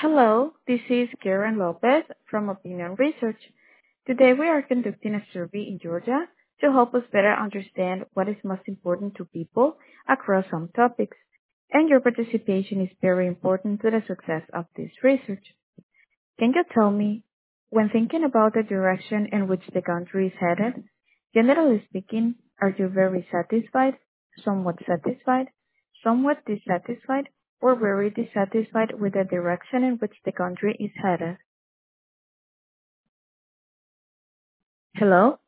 Hello, this is Karen Lopez from Opinion Research. Today we are conducting a survey in Georgia to help us better understand what is most important to people across some topics. And your participation is very important to the success of this research. Can you tell me, when thinking about the direction in which the country is headed, generally speaking, are you very satisfied, somewhat dissatisfied, or very dissatisfied with the direction in which the country is headed? Hello?